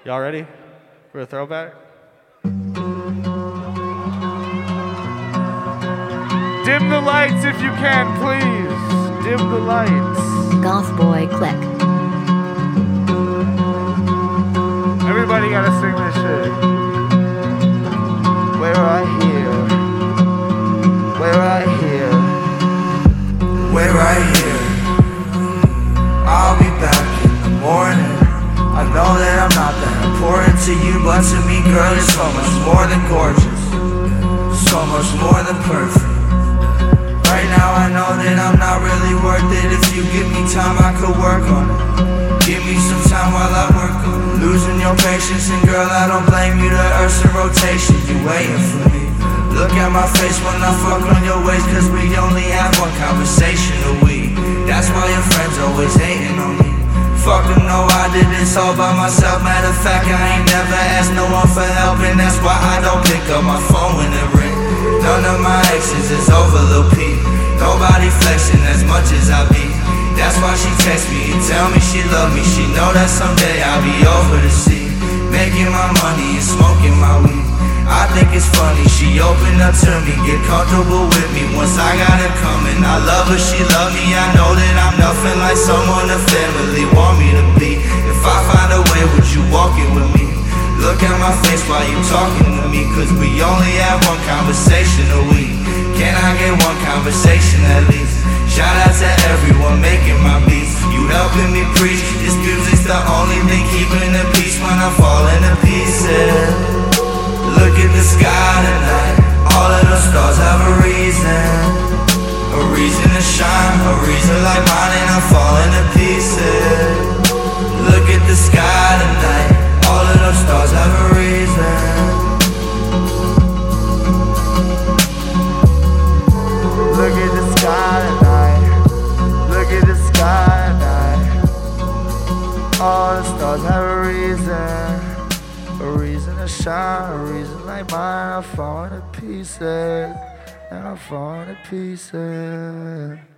Y'all ready for a throwback? Dim the lights if you can, please. Dim the lights. Goth Boy Click. Everybody gotta sing this shit. Where I hear, where I hear, where I hear. I'll be back in the morning. I know that I'm not that important to you, but to me, girl, you're so much more than gorgeous, so much more than perfect. Right now I know that I'm not really worth it. If you give me time, I could work on it. Give me some time while I work on it. Losing your patience, and girl, I don't blame you. The earth's in rotation, you waiting for me. Look at my face when I fuck on your waist, cause we only have one conversation a week. That's why your friends always hating on me. Fuck them, no, I did this all by myself. Matter of fact, I ain't never asked no one for help, and that's why I don't pick up my phone when it ring. None of my exes is over Lil P. Nobody flexing as much as I be. That's why she text me and tell me she love me. She know that someday I'll be over the sea, making my money and smoking my weed. I think it's funny, she opened up to me, get comfortable with me once I got it coming. I love her, she love me, I know that I'm nothing like someone the family want me to be. If I find a way, would you walk it with me? Look at my face while you talking to me, cause we only have one conversation a week. Can I get one conversation at least? Shout out to everyone making my beats. You helping me preach, this music's the only thing keeping the peace when I fall into pieces. Look at the sky tonight, all of those stars have a reason to shine, a reason like mine, and I'm falling to pieces. Look at the sky tonight, all of those stars have a reason. Look at the sky tonight, look at the sky tonight, all the stars have a reason to shine, a reason like mine. I'm falling to pieces, and I'm falling to pieces.